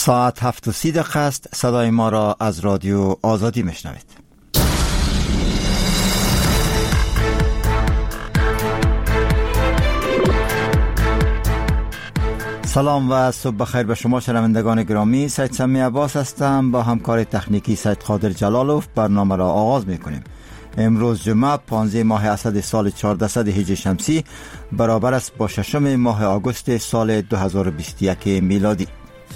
ساعت 7:30 است. صدای ما را از رادیو آزادی میشنوید. سلام و صبح بخیر به شما شنوندگان گرامی. سید سمی عباس هستم. با همکار تکنیکی سید قادر جلالوف برنامه را آغاز میکنیم. امروز جمعه 15 ماه اسد سال 1400 هجری شمسی برابر است با 6 ماه آگوست سال 2021 میلادی.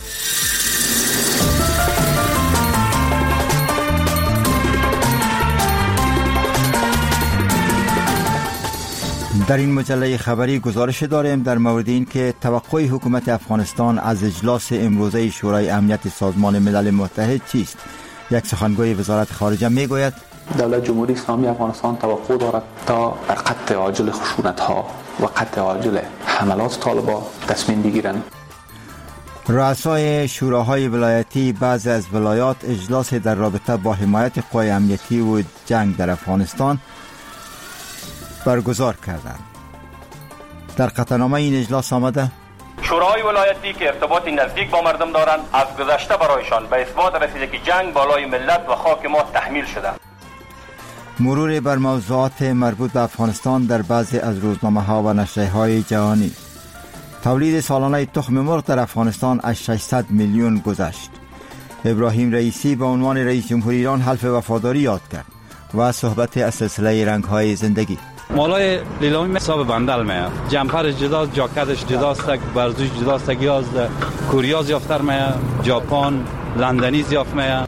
در این مجله خبری گزارش داریم در مورد این که توقع حکومت افغانستان از اجلاس امروزه شورای امنیت سازمان ملل متحد چیست؟ یک سخنگوی وزارت خارجه میگوید دولت جمهوری اسلامی افغانستان توقع دارد تا در قطع عاجل خشونت‌ها و قطع عاجل حملات طالبان تصمیم بگیرند. رؤسای شوراهای ولایتی بعضی از ولایات اجلاس در رابطه با حمایت قوای امنیتی و جنگ در افغانستان برگزار کردند. در قطعنامه این اجلاس آمده شوراهای ولایتی که ارتباط نزدیک با مردم دارند از گذشته برایشان به اثبات رسیده که جنگ بالای ملت و خاک ما تحمیل شده. مرور بر موضوعات مربوط به افغانستان در بعضی از روزنامه‌ها و نشریه‌های جهانی. تولید سالانه تخم مرغ در افغانستان از 600 میلیون گذشت. ابراهیم رئیسی به عنوان رئیس جمهوری ایران حلف وفاداری یاد کرد و صحبت از سلسله رنگ‌های زندگی. مالای لیلامی حساب بندل میه، جمپرش جداست، جاکتش جداست، برزوش جداست، گیاز کوریا زیافتر میه، ژاپن لندنی زیافت میه.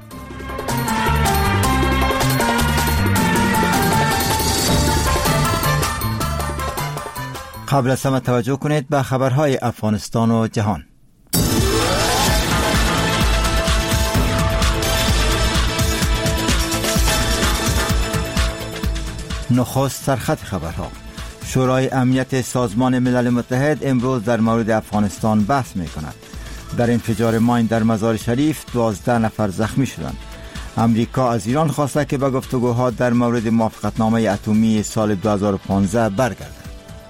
قبل از همه توجه کنید به خبرهای افغانستان و جهان. نخست سرخط خبرها. شورای امنیت سازمان ملل متحد امروز در مورد افغانستان بحث می کند. در انفجار ماین در مزار شریف 12 نفر زخمی شدند. امریکا از ایران خواسته که به گفتگوها در مورد موافقتنامه اتمی سال 2015 برگردد.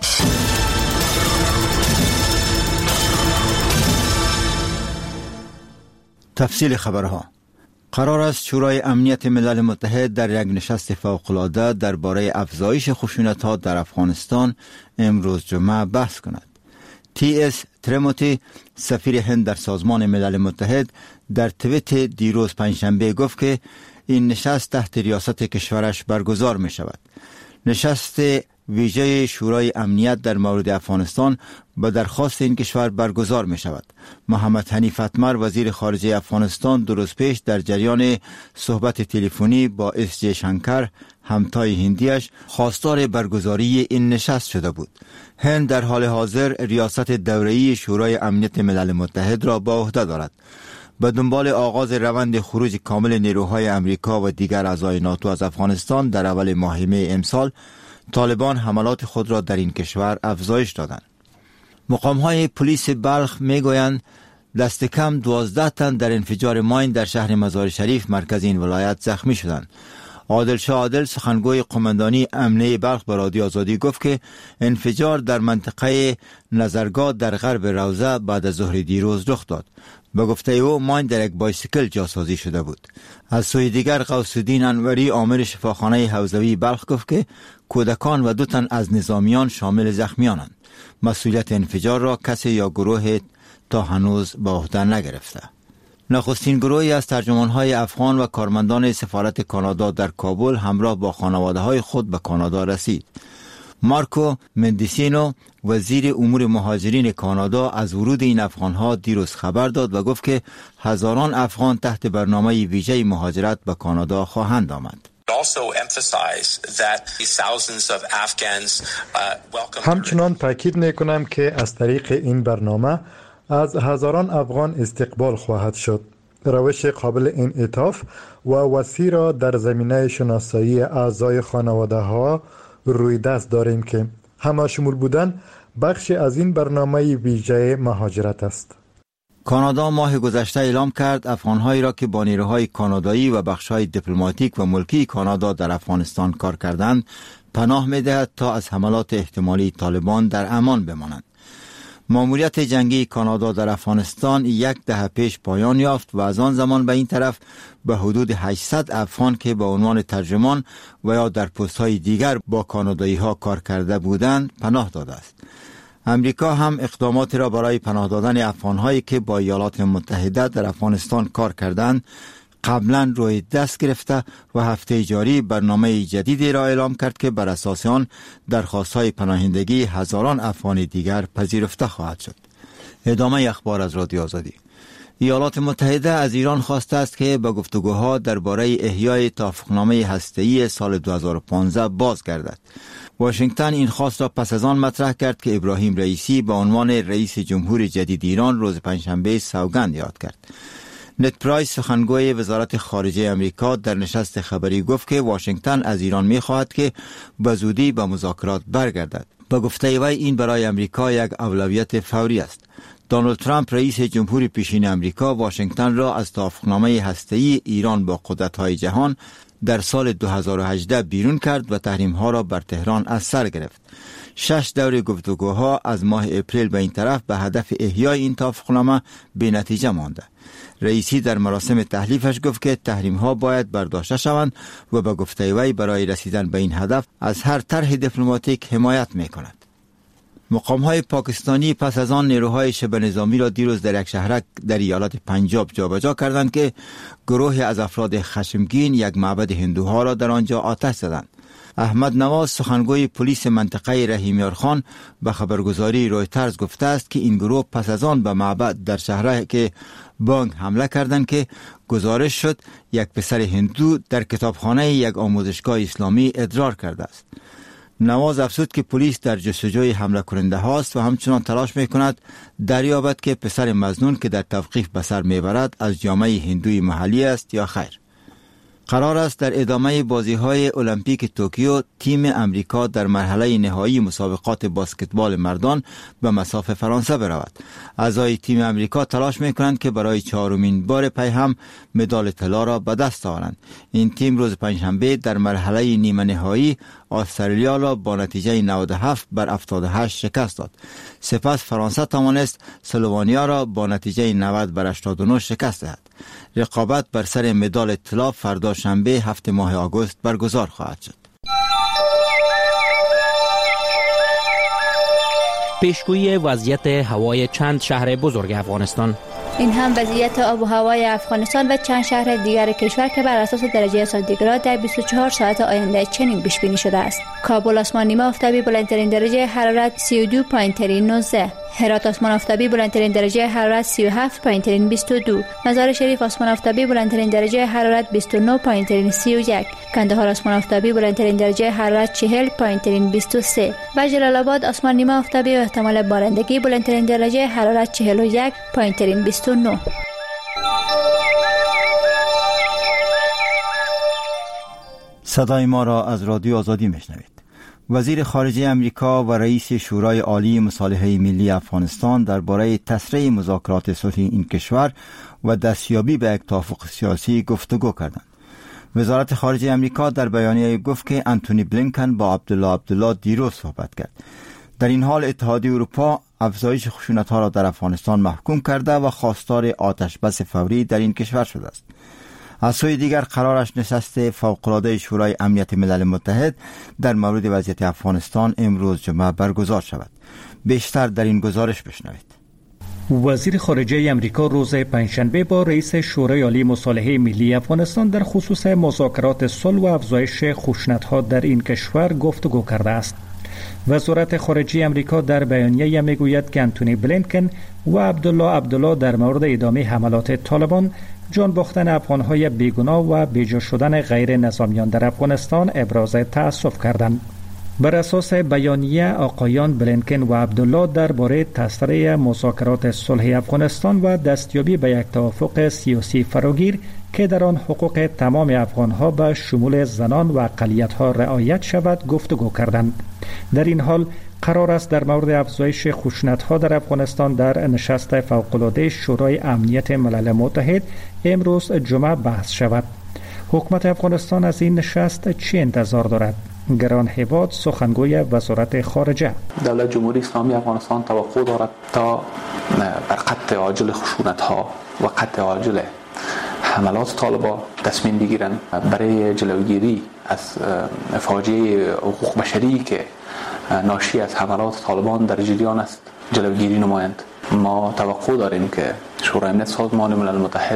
تفصیل خبرها. قرار است شورای امنیت ملل متحد در یک نشست فوق‌العاده درباره افزایش خشونت‌ها در افغانستان امروز جمعه بحث کند. تی.اس. تریموتی سفیر هند در سازمان ملل متحد در توییت دیروز پنجشنبه گفت که این نشست تحت ریاست کشورش برگزار می شود. نشست ویژه شورای امنیت در مورد افغانستان به درخواست این کشور برگزار می شود. محمد حنیف اتمر وزیر خارجه افغانستان دو روز پیش در جریان صحبت تلفنی با اس جی شنکر همتای هندیش خواستار برگزاری این نشست شده بود. هند در حال حاضر ریاست دوره‌ای شورای امنیت ملل متحد را به عهده دارد. به دنبال آغاز روند خروج کامل نیروهای امریکا و دیگر اعضای ناتو از افغانستان در اول ماه می امسال، طالبان حملات خود را در این کشور افزایش دادند. مقام‌های پلیس بلخ میگویند دست کم 12 تن در انفجار ماین در شهر مزار شریف مرکز این ولایت زخمی شدند. عادل شاه عادل سخنگوی قماندانی امنیه بلخ به رادیو آزادی گفت که انفجار در منطقه نظرگاه در غرب روضه بعد از ظهر دیروز رخ داد. به گفته او ماین در یک بایسیکل جاسازی شده بود. از سوی دیگر غوث الدین انوری آمر شفاخانه حوزوی بلخ گفت که کودکان و 2 تن از نظامیان شامل زخمیانند. مسئولیت انفجار را کسی یا گروه تا هنوز به عهده نگرفته. نخستین گروهی از ترجمان‌های افغان و کارمندان سفارت کانادا در کابل همراه با خانواده‌های خود به کانادا رسید. مارکو مندیسینو وزیر امور مهاجرین کانادا از ورود این افغان‌ها دیروز خبر داد و گفت که هزاران افغان تحت برنامه ویژه مهاجرت به کانادا خواهند آمد. همچنان تاکید می‌کنم که از طریق این برنامه از هزاران افغان استقبال خواهد شد. روش قابل انعطاف و وسیع را در زمینه شناسایی اعضای خانواده ها روی دست داریم که همه شمول بودن بخشی از این برنامه ویژه مهاجرت است. کانادا ماه گذشته اعلام کرد افغان‌هایی را که با نیروهای کانادایی و بخش‌های دیپلماتیک و ملکی کانادا در افغانستان کار کردند پناه می‌دهد تا از حملات احتمالی طالبان در امان بمانند. ماموریت جنگی کانادا در افغانستان یک دهه پیش پایان یافت و از آن زمان به این طرف به حدود 800 افغان که به عنوان ترجمان و یا در پست‌های دیگر با کانادایی ها کار کرده بودند پناه داده است. امریکا هم اقدامات را برای پناه دادن افغان‌هایی که با ایالات متحده در افغانستان کار کردند قبلا روی دست گرفته و هفته جاری برنامه جدیدی را اعلام کرد که بر اساس آن درخواست‌های پناهندگی هزاران افغان دیگر پذیرفته خواهد شد. ادامه اخبار از رادیو آزادی. ایالات متحده از ایران خواسته است که به گفتگوها درباره احیای توافقنامه هسته‌ای سال 2015 بازگردد. واشنگتن این خواست را پس از آن مطرح کرد که ابراهیم رئیسی به عنوان رئیس جمهور جدید ایران روز پنجشنبه سوگند یاد کرد. نت پرایس سخنگوی وزارت خارجه امریکا در نشست خبری گفت که واشنگتن از ایران می‌خواهد که به زودی به مذاکرات برگردد. به گفته وی این برای امریکا یک اولویت فوری است. دونالد ترامپ رئیس جمهور پیشین امریکا واشنگتن را از توافقنامه هسته‌ای ایران با قدرت‌های جهان در سال 2018 بیرون کرد و تحریم‌ها را بر تهران از سر گرفت. 6 دور گفتگوها از ماه اپریل به این طرف به هدف احیای این توافقنامه به نتیجه مانده. رئیسی در مراسم تحلیفش گفت که تحریم‌ها باید برداشته شوند و به گفته وی برای رسیدن به این هدف از هر طرح دیپلماتیک حمایت می‌کند. مقام‌های پاکستانی پس از آن نیروهای شبه نظامی را دیروز در یک شهرک در ایالت پنجاب جابجا کردند که گروهی از افراد خشمگین یک معبد هندوها را در آنجا آتش زدند. احمد نواز سخنگوی پلیس منطقه رحیمیارخان به خبرگزاری رویترز گفته است که این گروه پس از آن به معبد در شهرک بانگ حمله کردند که گزارش شد یک پسر هندو در کتابخانه یک آموزشگاه اسلامی ادرار کرده است. نواز افزود که پلیس در جستجوی حمله کننده هاست و همچنان تلاش میکند دریابد که پسر مظنون که در توقیف به سر میبرد از جامعه هندوی محلی است یا خیر. قرار است در ادامه بازی‌های المپیک توکیو تیم امریکا در مرحله نهایی مسابقات بسکتبال مردان به مصاف فرانسه برود. اعضای تیم امریکا تلاش می‌کنند که برای 4مین بار پی هم مدال طلا را به دست آورند. این تیم روز پنجشنبه در مرحله نیمه نهایی استرالیا را با نتیجه 97-78 شکست داد. سپس فرانسه توانست اسلوونیا را با نتیجه 90-89 شکست دهد. رقابت بر سر مدال طلا فردا شنبه 7 ماه آگوست برگزار خواهد شد. پیشگویی وضعیت هوای چند شهر بزرگ افغانستان. این هم وضعیت آب و هوای افغانستان و چند شهر دیگر کشور که بر اساس درجه سانتیگراد در 24 ساعت آینده چنین پیش بینی شده است. کابل آسمان نیمه آفتابی بلندترین درجه حرارت 32 پایین‌ترین 19. هرات آسمان آفتابی بلندترین درجه حرارت 37 پایین‌ترین 22. مزار شریف آسمان آفتابی بلندترین درجه حرارت 29 پایین‌ترین 31. کندهار آسمان آفتابی بلندترین درجه حرارت 40 پایین‌ترین 23. و جلال آباد آسمان نیمه آفتابی و احتمال بارندگی بلندترین درجه حرارت 41 پایین‌ترین 29. صدای ما را از رادیو آزادی میشنوید. وزیر خارجه امریکا و رئیس شورای عالی مصالحه ملی افغانستان درباره تسریع مذاکرات صلح این کشور و دستیابی به یک توافق سیاسی گفتگو کردند. وزارت خارجه امریکا در بیانیه گفت که انتونی بلینکن با عبدالله دیروز صحبت کرد. در این حال اتحادیه اروپا افزایش خشونت‌ها را در افغانستان محکوم کرده و خواستار آتش‌بس فوری در این کشور شده است. از سوی دیگر قرارش نشست فوق‌العاده شورای امنیت ملل متحد در مورد وضعیت افغانستان امروز جمعه برگزار شود. بیشتر در این گزارش بشنوید. وزیر خارجه امریکا روز پنجشنبه با رئیس شورای عالی مصالحه ملی افغانستان در خصوص مذاکرات صلح و افزایش خشونت‌ها در این کشور گفتگو کرده است. وزارت خارجه امریکا در بیانیه میگوید که انتونی بلینکن و عبدالله در مورد ادامه حملات طالبان، جان باختن افغان‌های بیگناه و بیجا شدن غیر نظامیان در افغانستان ابراز تأسف کردند. بر اساس بیانیه آقایان بلینکن و عبدالله درباره تسریع مذاکرات صلح افغانستان و دستیابی به یک توافق سیاسی فراگیر که در آن حقوق تمام افغان‌ها به شمول زنان و اقلیت‌ها رعایت شود گفتگو کردند. در این حال قرار است در مورد افزایش خشونت‌ها در افغانستان در نشست فوق‌العاده شورای امنیت ملل متحد امروز جمعه بحث شود. حکومت افغانستان از این نشست چه انتظار دارد؟ گران هیواد سخنگوی وزارت خارجه: دولت جمهوری اسلامی افغانستان توقع دارد تا بر قطع عاجل خشونت‌ها و قطع عاجل حملات طالبان تصمیم بگیرند برای جلوگیری از فاجعه حقوق بشری که ناشی از حملات طالبان در جریان است جلوگیری نمایند. ما توقع داریم که شورای امنیت سازمان ملل متحد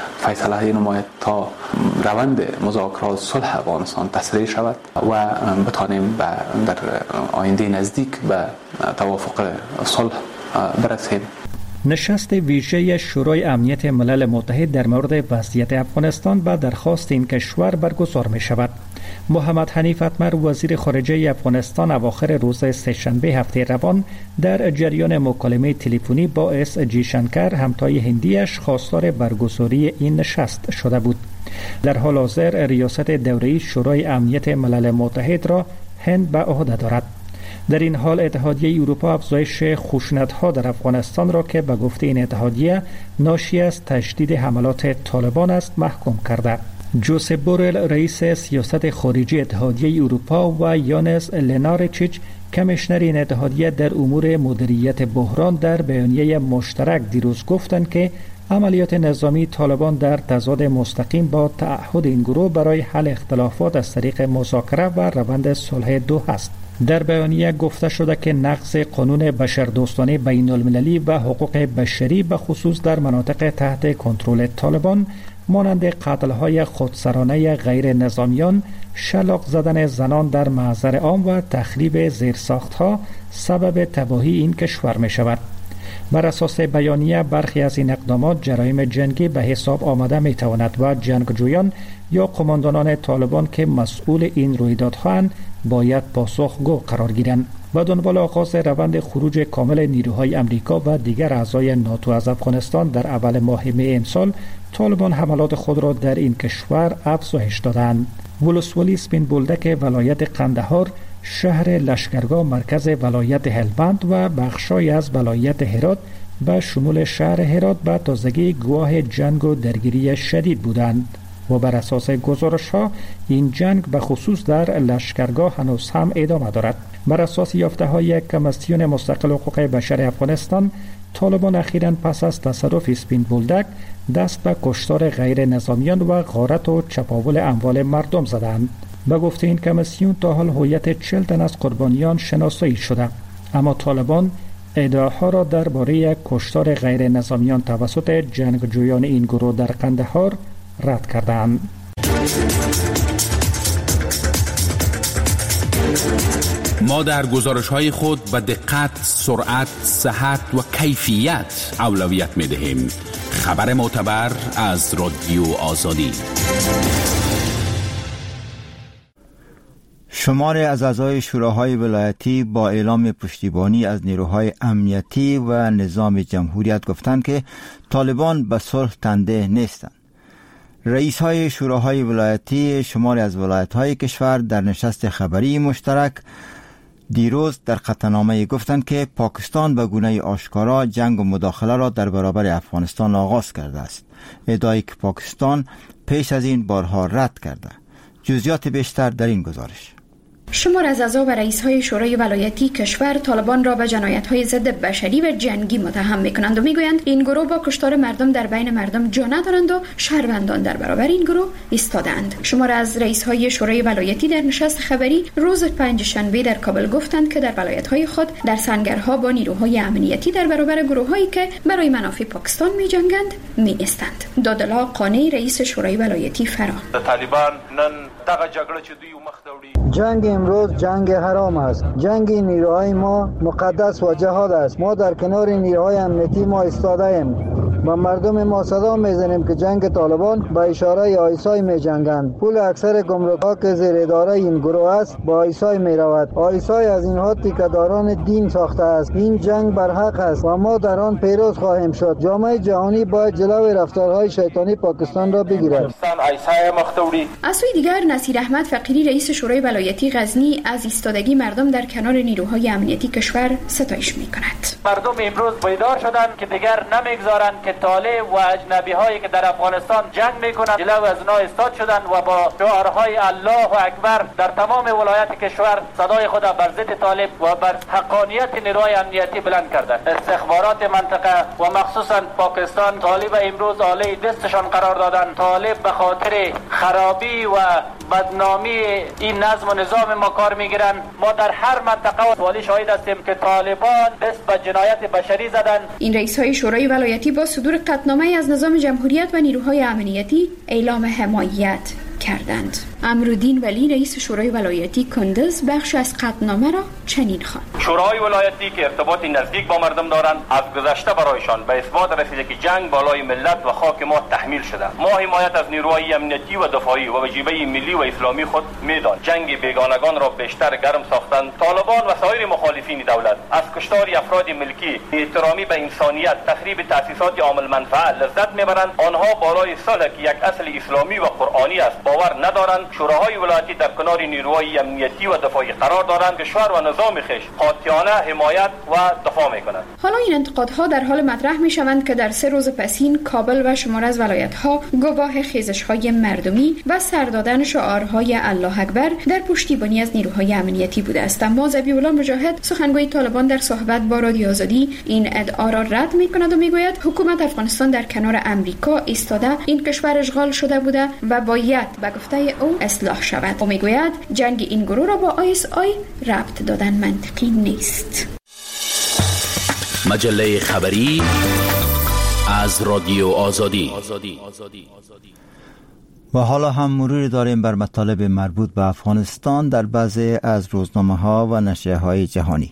فیصله نماید تا روند مذاکرات صلح افغانستان تسریع شود و بتانیم در آینده نزدیک به توافق صلح برسیم. نشست ویژه شورای امنیت ملل متحد در مورد وضعیت افغانستان به درخواست این کشور برگزار می شود. محمد حنیف اتمر وزیر خارجه افغانستان اواخر روز سه‌شنبه هفته روان در جریان مکالمه تلفنی با اس جی شنکر همتای هندیش خواستار برگزاری این نشست شده بود. در حال حاضر ریاست دوره‌ای شورای امنیت ملل متحد را هند به عهده دارد. در این حال اتحادیه اروپا افزایش خشونت‌ها در افغانستان را که به گفته این اتحادیه ناشی از تشدید حملات طالبان است محکوم کرده. جوزپ بورل رئیس سیاست خارجی اتحادیه اروپا و یانس لنارچیچ کمیشنر این اتحادیه در امور مدیریت بحران در بیانیه مشترک دیروز گفتند که عملیات نظامی طالبان در تضاد مستقیم با تعهد این گروه برای حل اختلافات از طریق مذاکره و روند صلح دوحه است. در بیانیه گفته شده که نقض قانون بشردوستانه بین المللی و حقوق بشری به خصوص در مناطق تحت کنترل طالبان مانند قتل‌های خودسرانه غیر نظامیان، شلاق زدن زنان در محضر عام و تخریب زیرساخت‌ها سبب تباهی این کشور می شود. بر اساس بیانیه برخی از این اقدامات جرایم جنگی به حساب آمده می تواند و جنگجویان یا قماندانان طالبان که مسئول این رویدادها باید پاسخگو قرار گیرند. و دنبال آغاز روند خروج کامل نیروهای امریکا و دیگر اعضای ناتو از افغانستان در اول ماه می امسال، طالبان حملات خود را در این کشور افزایش دادند. ولسوالی سپین بولدک ولایت قندهار، شهر لشکرگاه مرکز ولایت هلمند و بخشای از ولایت هرات به شمول شهر هرات به تازگی گواه جنگ و درگیری شدید بودند و بر اساس گزارش‌ها این جنگ به خصوص در لشکرگاه هنوز هم ادامه دارد. بر اساس یافته‌های کمیسیون مستقل حقوق بشر افغانستان، طالبان اخیراً پس از تصرف سپین بولدک دست به کشتار غیر نظامیان و غارت و چپاول اموال مردم زدند. به گفته این کمیسیون تا حال هویت 40 تن از قربانیان شناسایی شده، اما طالبان ادعاها را درباره کشتار غیر نظامیان توسط جنگجویان این گروه در قندهار رد کردند. ما در گزارش‌های خود به دقت، سرعت، صحت و کیفیت اولویت می‌دهیم. خبر معتبر از رادیو آزادی. شماری از اعضای شوراهای ولایتی با اعلام پشتیبانی از نیروهای امنیتی و نظام جمهوریت گفتند که طالبان به صلح تنده نیستند. رئیس های شوراهای ولایتی شماری از ولایت‌های کشور در نشست خبری مشترک دیروز در قطعنامه گفتند که پاکستان به گونه آشکارا جنگ و مداخله را در برابر افغانستان آغاز کرده است، ادعایی که پاکستان پیش از این بارها رد کرده. جزئیات بیشتر در این گزارش. شمار از اعضا و رئیس‌های شورای ولایتی کشور طالبان را به جنایت‌های ضد بشری و جنگی متهم می‌کنند و می‌گویند این گروه با کشتار مردم در بین مردم جا ندارند و شهروندان در برابر این گروه ایستادند. شمار از رئیس‌های شورای ولایتی در نشست خبری روز پنجشنبه در کابل گفتند که در ولایت‌های خود در سنگرها با نیروهای امنیتی در برابر گروه‌هایی که برای منافع پاکستان می‌جنگند می‌ایستند. دادلا قانی رئیس شورای ولایتی فرا: طالبان نن دغه جګړه چې دوی مخ ته وړي، جنگ امروز جنگ حرام است. جنگ نیروهای ما مقدس و جهاد است. ما در کنار نیروهای امنیتی ما ایستاده ایم و مردم ما صدا میزنیم که جنگ طالبان با اشاره آیسای می جنگند. پول اکثر گمرک‌ها که زیر اداره این گروه است با آیسای می رود. آیسای از اینها تیکه‌داران دین ساخته است. این جنگ بر حق است و ما در آن پیروز خواهیم شد. جامعه جهانی باید جلوی رفتارهای شیطانی پاکستان را بگیرد. از سوی دیگر نصیر احمد فقیری رئیس شورای ولایتی غزنی از ایستادگی مردم در کنار نیروهای امنیتی کشور ستایش می‌کند. مردم امروز بیدار شدند که دیگر نمیگذارند که طالب و اجنبی هایی که در افغانستان جنگ میکنند جلو از اونها ایستاد شدند و با شعارهای الله اکبر در تمام ولایات کشور صدای خود بر ضد طالب و بر حقانیت نیروهای امنیتی بلند کردند. استخبارات منطقه و مخصوصا پاکستان طالب امروز عالی دستشان قرار دادند. طالب به خاطر خرابی و بدنامی این نظم و نظام ما کار میگیرن. ما در هر منطقه و والی شاهد هستیم که طالبان دست به جنایت بشری زدن. این رئیس های شورای ولایتی با صدور قطعنامه از نظام جمهوریت و نیروهای امنیتی اعلام حمایت کردند. امرالدین ولی رئیس شورای ولایتی کندز بخش از قطعنامه را چنین خواند: شورای ولایتی که ارتباط نزدیک با مردم دارند از گذشته برایشان به اثبات رسیده که جنگ بالای ملت و خاک ما تحمیل شده. ما حمایت از نیروهای امنیتی و دفاعی و وجیبه ملی و اسلامی خود میدان. جنگ بیگانگان را بیشتر گرم ساختند. طالبان و سایر مخالفین دولت از کشتار افراد ملکی، احترامی به انسانیت، تخریب تأسیسات عامل منفعه لذت میبرند. آنها بالای صلح که یک اصل اسلامی و قرآنی است باور ندارند. شوراهای ولایتی در کنار نیروهای امنیتی و دفاعی قرار دارند. کشور و نظام خیش قاطعانه حمایت و دفاع میکنند. حالا این انتقادها در حال مطرح میشوند که در 3 روز پسین کابل و شمار از ولایت‌ها گواه خیزش‌های مردمی و سر دادن شعارهای الله اکبر در پشتیبانی از نیروهای امنیتی بوده است. اما ذبیح‌الله مجاهد سخنگوی طالبان در صحبت با رادیو آزادی این ادعا را رد میکند و میگوید حکومت افغانستان در کنار امریکا ایستاده این کشور اشغال شده بوده و باید به گفته او اصلاح شود. او میگوید جنگ این گروه را با ISI ربط دادن منطقی نیست. مجله خبری از رادیو آزادی. و حالا هم مروری داریم بر مطالب مربوط به افغانستان در بعضی از روزنامه‌ها و نشریه‌های جهانی.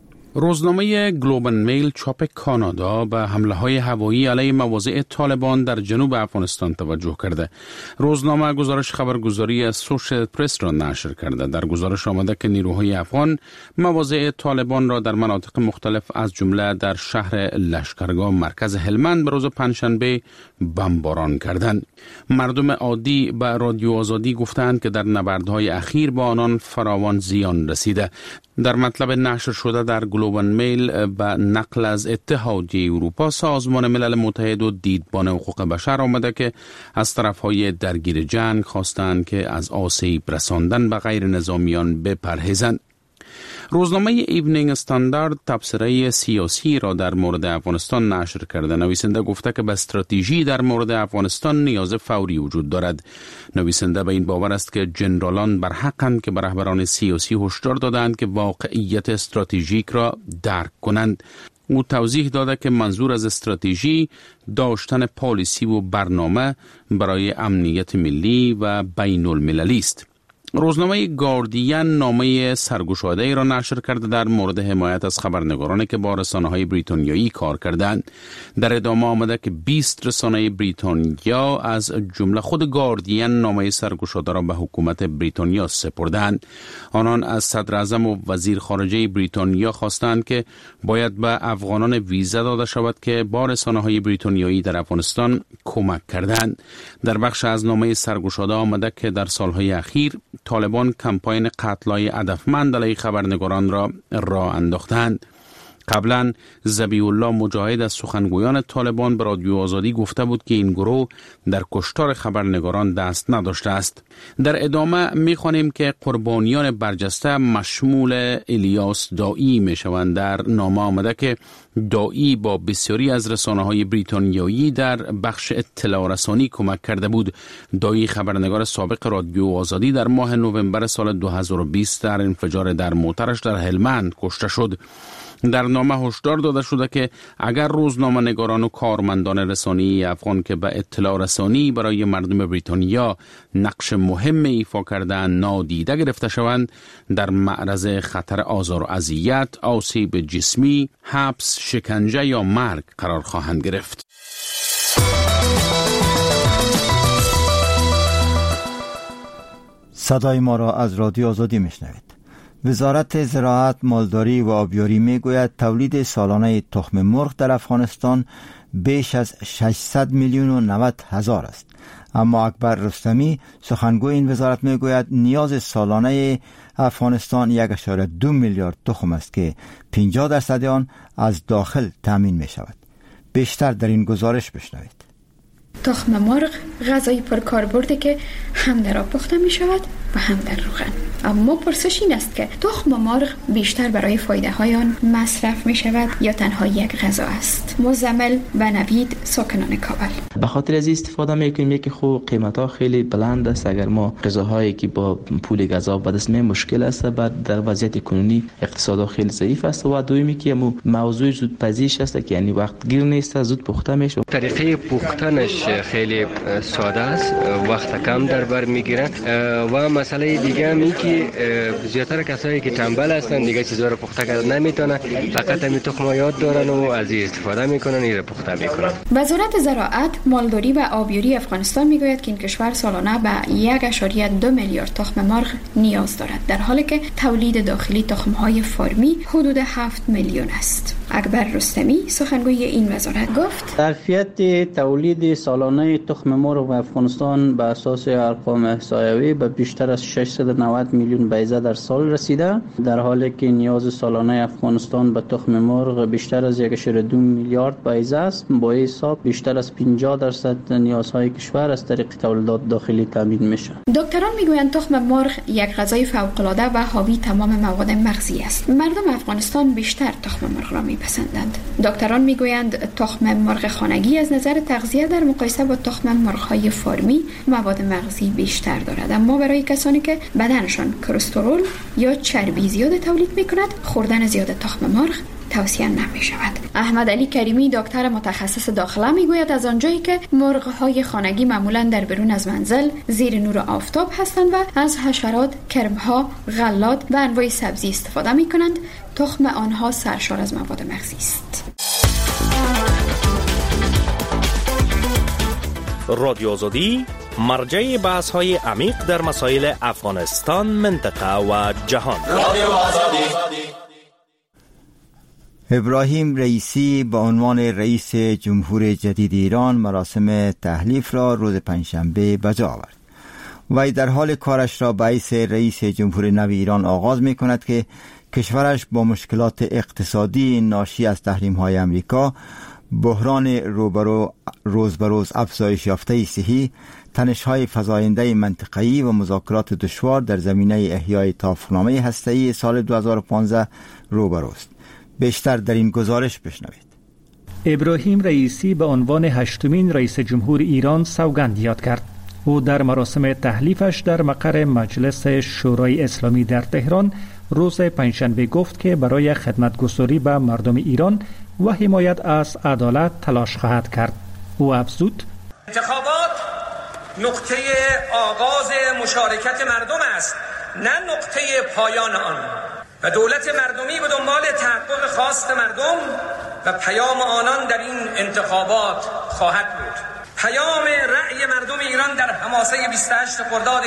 روزنامه گلوبال میل چاپ کانادا به حمله‌های هوایی علیه مواضع طالبان در جنوب افغانستان توجه کرده. روزنامه گزارش خبرگزاری از سوشل پرس را نشر کرده. در گزارش آمده که نیروهای افغان مواضع طالبان را در مناطق مختلف از جمله در شهر لشکرگاه مرکز هلمند به روز پنجشنبه بمباران کردند. مردم عادی به رادیو آزادی گفتند که در نبردهای اخیر با آنان فراوان زیان رسیده. در مطلب نشر شده در گلوبال میل به نقل از اتحادیه اروپا، سازمان ملل متحد و دیدبان حقوق بشر آمده که از طرفهای درگیر جنگ خواستند که از آسیب رساندن به غیر نظامیان بپرهیزند. روزنامه ایونینگ استاندارد تبصره سیاسی را در مورد افغانستان نشر کرده. نویسنده گفته که به استراتژی در مورد افغانستان نیاز فوری وجود دارد. نویسنده به این باور است که جنرالان بر حقند که به رهبران سیاسی هشدار دادند که واقعیت استراتژیک را درک کنند. او توضیح داده که منظور از استراتژی داشتن پالیسی و برنامه برای امنیت ملی و بین المللی است. روزنامه گاردین نامه سرگشاده‌ای را نشر کرده در مورد حمایت از خبرنگارانی که با رسانه‌های بریتانیایی کار کردند. در ادامه آمده که 20 رسانه بریتانیا از جمله خود گاردین نامه سرگشاده را به حکومت بریتانیا سپردند. آنان از صدر اعظم و وزیر خارجه بریتانیا خواستند که باید به افغانان ویزا داده شود که با رسانه‌های بریتانیایی در افغانستان کمک کردند. در بخش از نامه سرگشاده آمده که در سالهای اخیر طالبان کمپاین قتل‌های هدفمند علیه خبرنگاران را راه انداختند. قبلا ذبیح‌الله مجاهد از سخنگویان طالبان به رادیو آزادی گفته بود که این گروه در کشتار خبرنگاران دست نداشته است. در ادامه می‌خوانیم که قربانیان برجسته مشمول الیاس دائی می‌شوند. در نامه آمده که دائی با بسیاری از رسانه‌های بریتانیایی در بخش اطلاع رسانی کمک کرده بود. دائی خبرنگار سابق رادیو آزادی در ماه نوامبر سال 2020 در انفجار در موترش در هلمند کشته شد. در نامه هشدار داده شده که اگر روزنامه‌نگاران و کارمندان رسانه‌ای افغان که به اطلاع رسانی برای مردم بریتانیا نقش مهم ایفا کردند نادیده گرفته شوند، در معرض خطر آزار و اذیت، آسیب جسمی، حبس، شکنجه یا مرگ قرار خواهند گرفت. صدای ما را از رادیو آزادی میشنوید. وزارت زراعت، مالداری و آبیاری میگوید تولید سالانه تخم مرغ در افغانستان بیش از 600 میلیون و 90 هزار است. اما اکبر رستمی سخنگوی این وزارت میگوید نیاز سالانه افغانستان 1.2 میلیارد تخم است که 50% آن از داخل تامین می شود. بیشتر در این گزارش بشنوید. تخم مرغ غذای پرکاربرده که هم در آب پخته می شود و هم در روغن. اما پرسش این است که تخم مرغ بیشتر برای فایده های آن مصرف می شود یا تنها یک غذا است؟ مزمل و نوید، ساکنان کابل. به خاطر از استفاده میکنیم یکی خوب قیمت ها خیلی بلند است. اگر ما غذاهایی که با پول غذا به دست میاریم مشکل است، بعد در وضعیت کنونی اقتصاد خیلی ضعیف است و دومی که موضوع زود پزیش است که یعنی وقت گیر نیست، زود پخته میشه. طریقه پختنش خیلی ساده است، وقت کم در بر میگیره و مسئله دیگه هم این که زیاتر کسایی که تنبل هستن دیگه چیزا رو پخته کردن نمیتونن، فقط همین تخمایات دارن و از این استفاده میکنن، این رو پخته میکنن. وزارت زراعت، مالداری و آبیاری افغانستان میگوید که این کشور سالانه به 1.2 میلیارد تخم مرغ نیاز دارد، در حالی که تولید داخلی تخم‌های فارمی حدود 7 میلیون است. اکبر رستمی، سخنگوی این وزارت، گفت ظرفیت تولید سالانه تخم مرغ در افغانستان بر اساس ارقام احصایوی به بیشتر از 690 میلیون بیضه در سال رسیده، در حالی که نیاز سالانه افغانستان به تخم مرغ بیشتر از 1.2 میلیارد بیضه است. با حساب بیشتر از 50% نیازهای کشور از طریق تولیدات داخلی تامین میشه. دکتران میگویند تخم مرغ یک غذای فوق‌العاده و حاوی تمام مواد مغذی است. مردم افغانستان بیشتر تخم مرغ را میپسندند. دکتران میگویند تخم مرغ خانگی از نظر تغذیه در مقایسه با تخم مرغ‌های فارمی مواد مغزی بیشتر دارد، اما برای کسانی که بدنشان کلسترول یا چربی زیاد تولید میکند، خوردن زیاد تخم مرغ توصیه نمی شود. احمد علی کریمی، دکتر متخصص داخله، میگوید از آنجایی که مرغ‌های خانگی معمولاً در بیرون از منزل زیر نور آفتاب هستند و از حشرات، کرم‌ها، غلات و انواع سبزی استفاده می‌کنند، تخم آنها سرشار از مواد مغزی است. رادیو آزادی، مرجع بحث‌های عمیق در مسائل افغانستان، منطقه و جهان. رادیو آزادی. ابراهیم رئیسی به عنوان رئیس جمهور جدید ایران مراسم تحلیف را روز پنجشنبه بجا آورد. وی در حال کارش را به حیث رئیس جمهور نو ایران آغاز می کند که کشورش با مشکلات اقتصادی ناشی از تحریم‌های امریکا، بحران روز به روز افزایش یافته صحی، تنش‌های فزاینده منطقه‌ای و مذاکرات دشوار در زمینه احیای توافقنامه هسته‌ای سال 2015 روبروست. بیشتر در این گزارش بشنوید. ابراهیم رئیسی به عنوان 8مین رئیس جمهور ایران سوگند یاد کرد. او در مراسم تحلیفش در مقر مجلس شورای اسلامی در تهران روز پنجشنبه گفت که برای خدمتگزاری به مردم ایران و حمایت از عدالت تلاش خواهد کرد. او افزود: انتخابات نقطه آغاز مشارکت مردم است، نه نقطه پایان آن، و دولت مردمی به دنبال تحقق خواست مردم و پیام آنان در این انتخابات خواهد بود. پیام رأی مردم ایران در حماسه 28 خرداد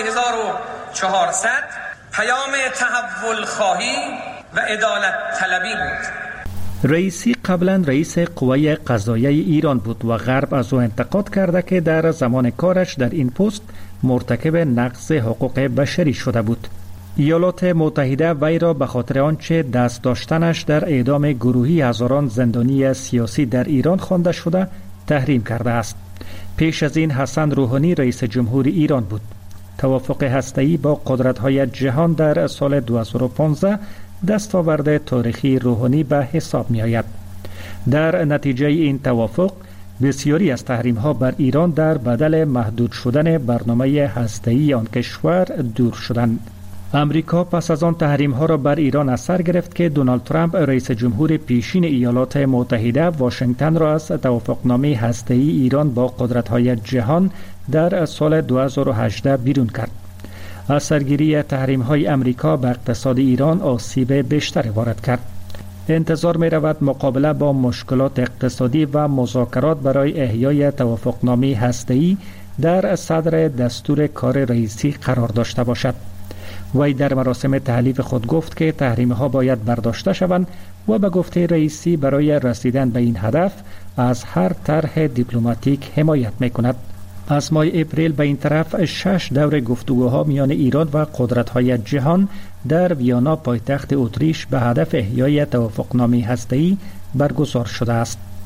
1400 پیام تحول خواهی و عدالت طلبی بود. رئیسی قبلا رئیس قوه قضاییه ایران بود و غرب از او انتقاد کرده که در زمان کارش در این پست مرتکب نقض حقوق بشری شده بود. ایالات متحده وی را به خاطر آنچه دست داشتنش در اعدام گروهی هزاران زندانی سیاسی در ایران خوانده شده تحریم کرده است. پیش از این حسن روحانی رئیس جمهور ایران بود. توافق هسته‌ای با قدرت‌های جهان در سال 2015 دستاورد تاریخی روحانی به حساب می آید. در نتیجه این توافق بسیاری از تحریم‌ها بر ایران در بدل محدود شدن برنامه هسته‌ای آن کشور دور شدند. امریکا پس از آن تحریم‌ها را بر ایران از سر گرفت که دونالد ترامپ رئیس جمهور پیشین ایالات متحده واشنگتن را از توافقنامه هسته‌ای ایران با قدرت‌های جهان در سال 2018 بیرون کرد. از سرگیری تحریم‌های امریکا به اقتصاد ایران آسیب بیشتری وارد کرد. انتظار می‌رود مقابله با مشکلات اقتصادی و مذاکرات برای احیای توافقنامه هسته‌ای در صدر دستور کار رئیسی قرار داشته باشد. وی در مراسم تحلیف خود گفت که تحریم‌ها باید برداشته شوند و به گفته رئیسی برای رسیدن به این هدف از هر طرح دیپلماتیک حمایت می‌کند. از ماه اپریل به این طرف 6 دور گفتگوها میان ایران و قدرت‌های جهان در ویانا پایتخت اتریش به هدف احیای توافقنامه هسته‌ای برگزار شده است.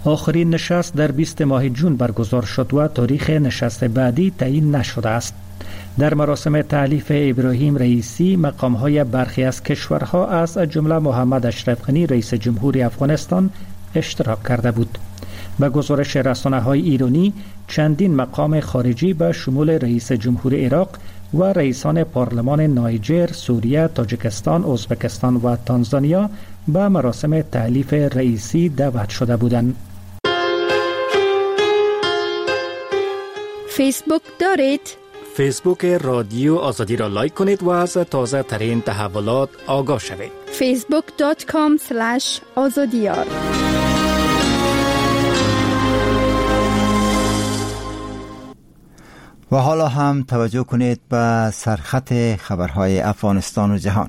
آخرین نشست در 20 ماه جون برگزار شد و تاریخ نشست بعدی تعیین نشده است. در مراسم تألیف ابراهیم رئیسی مقام‌های برخی از کشورها از جمله محمد اشرف غنی رئیس جمهوری افغانستان اشتراک کرده بود. به گزارش رسانه‌های ایرانی چندین مقام خارجی به شمول رئیس جمهور عراق و رئیسان پارلمان نایجر، سوریه، تاجیکستان، ازبکستان و تانزانیا به مراسم تألیف رئیسی دعوت شده بودند. فیسبوک دارید؟ فیسبوک رادیو آزادی را لایک کنید و از تازه ترین تحولات آگاه شوید. facebook.com/azadiyar. و حالا هم توجه کنید به سرخط خبرهای افغانستان و جهان.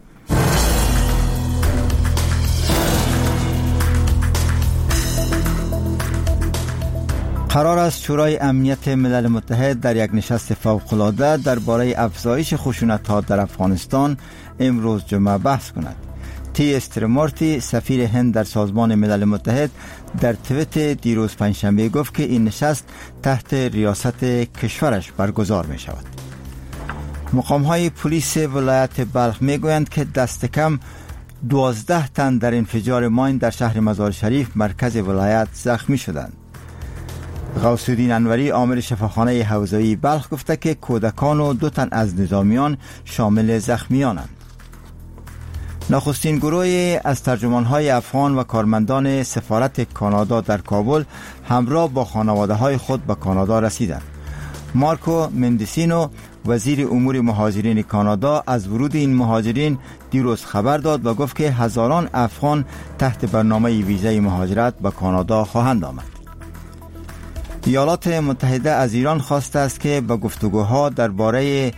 قرار است شورای امنیت ملل متحد در یک نشست فوق‌العاده درباره افزایش خشونت‌ها در افغانستان امروز جمعه بحث کند. تی استرمارتی سفیر هند در سازمان ملل متحد در توییت دیروز پنجشنبه گفت که این نشست تحت ریاست کشورش برگزار می شود. مقام‌های پلیس ولایت بلخ می گویند که دست کم 12 تن در انفجار ماین در شهر مزار شریف مرکز ولایت زخمی شدند. غوث الدین انوری عامل شفاخانه حوزه‌ای بلخ گفته که کودکان و 2 تن از نظامیان شامل زخمیانند. نخستین گروه از ترجمان‌های افغان و کارمندان سفارت کانادا در کابل همراه با خانواده‌های خود به کانادا رسیدند. مارکو مندیسینو وزیر امور مهاجرین کانادا از ورود این مهاجرین دیروز خبر داد و گفت که هزاران افغان تحت برنامه ویزای مهاجرت به کانادا خواهند آمد. ایالات متحده از ایران خواسته است که به گفتگوها درباره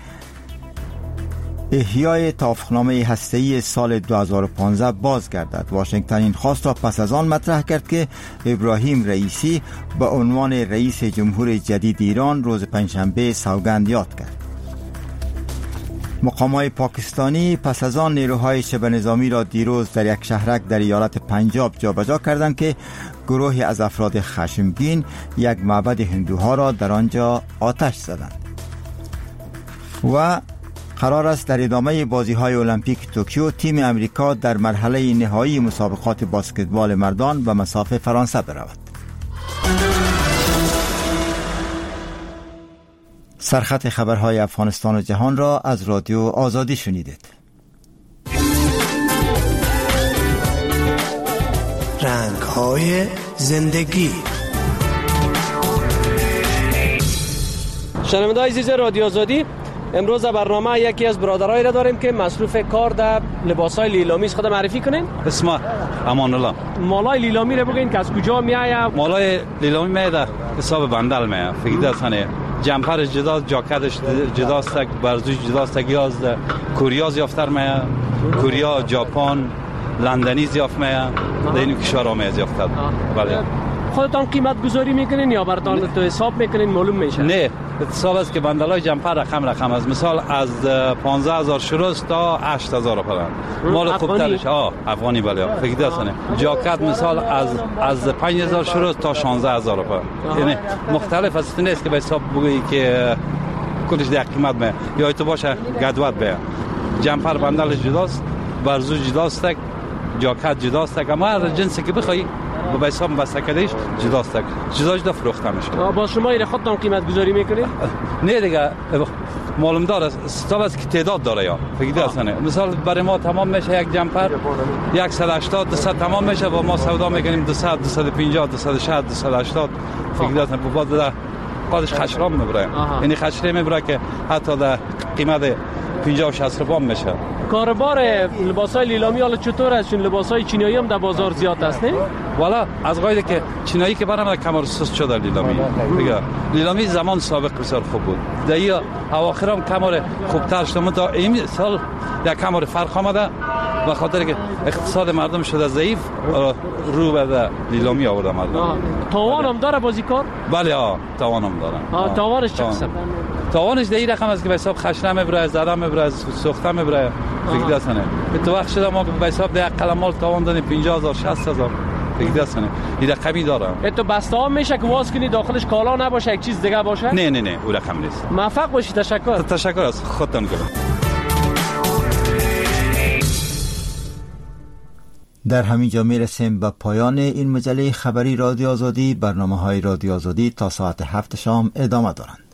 احیای توافقنامه هسته‌ای سال 2015 بازگردد. واشنگتن این خواست را پس از آن مطرح کرد که ابراهیم رئیسی به عنوان رئیس جمهور جدید ایران روز پنجشنبه سوگند یاد کرد. مقامات پاکستانی پس از آن نیروهای شبه نظامی را دیروز در یک شهرک در ایالت پنجاب جابجا کردند که گروهی از افراد خشمگین یک معبد هندوها را در آنجا آتش زدند. و قرار است در ادامه بازی‌های المپیک توکیو تیم امریکا در مرحله نهایی مسابقات بسکتبال مردان به مساف فرانسه برود. سرخط خبرهای افغانستان و جهان را از رادیو آزادی شنیدید. رنگ‌های زندگی. شنونده‌های عزیز رادیو آزادی، امروز در برنامه یکی از برادرایی را داریم که مصروف کار در لباسای لیلامی است. خود معرفی کنین؟ اسم امان الله. مالای لیلامی را بگین که از کجا میآید؟ مالای لیلامی میاد حساب بندل میاد. فکر دستانه جمپرش جداست، جاکتش جداست، برزوش جداست، گیاز کوریا زیافتر میاد، کوریا، ژاپن، لندنی زیافت میاد، در این کشورها میاد زیافتر. بله. خودتان قیمت گذاری میکنین یا براتون تو حساب میکنین معلوم میشه؟ نه، حساب است که بندلای جمپر رقم است. مثال از 15000 شروع تا 8000 پرند. مال خوبترش افغانی بله. فکر دستانه جاکت مثال از 5000 شروع تا 16000 پرند. یعنی مختلف است، نیست که به حساب بگویی که کلش در قیمت میاد یا تو باشه گدوت بیاد. جمپر بندلش جداست، برزو جداست، جاکت جداست، اما هر جنسی که بخوای با حساب بستکدیش جداست، جدا فروخته میشه. با شما این خودتان قیمت گذاری میکنید؟ نه دیگه معلوم داره استاد است که تعداد داره یا فکر دستانه. مثال برای ما تمام میشه یک جمپر 180 200 تمام میشه و ما سودا میکنیم 200 250 260 280 فکر دستانه. بعد قادش خشرام میبره، یعنی خشره میبره که حتی در قیمت 50 و 60 روپا میشه. کاربار لباسای لیلامی حالا چطور است؟ چون لباسای چینایی هم در بازار زیاد است نه؟ والا از قاعده که چینایی که برام کمر سست شده لیلامی. دیگه لیلامی زمان سابق بسیار خوب بود. در اواخرام کمر خوبتر شده، تا این سال یک کمر فرق آمده به خاطر که اقتصاد مردم شده ضعیف، رو به لیلامی آورده مردم. تاوان هم داره بازیکار؟ بله تاوان هم داره. تاوانش چه قسم؟ تاوانش در این رقم است که به حساب خشنه میبره، زده میبره، سوخته میبره. فکر دستانه به تو وقت شده ما به حساب در قلمال تاوان دادیم 50000 60000 فکر دستانه این رقمی داره. تو بسته ها میشه که واز کنی داخلش کالا نباشه یک چیز دیگه باشه؟ نه اون رقم نیست. موفق باشی. تشکر از خودتان کنم. در همین جا میرسیم به پایان این مجله خبری رادیو آزادی. برنامه های رادیو آزادی تا ساعت 7 شام ادامه دارند.